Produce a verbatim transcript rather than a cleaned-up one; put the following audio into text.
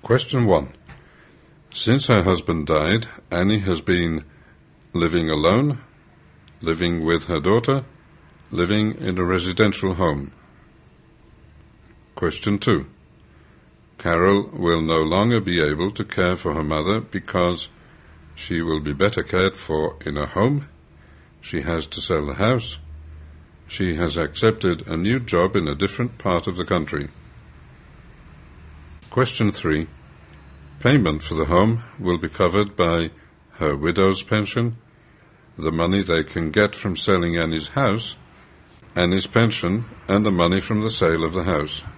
Question one. Since her husband died, Annie has been living alone, living with her daughter, living in a residential home. Question two. Carol will no longer be able to care for her mother because she will be better cared for in a home. She has to sell the house. She has accepted a new job in a different part of the country. Question three. Payment for the home will be covered by her widow's pension, the money they can get from selling Annie's house, Annie's pension, and the money from the sale of the house.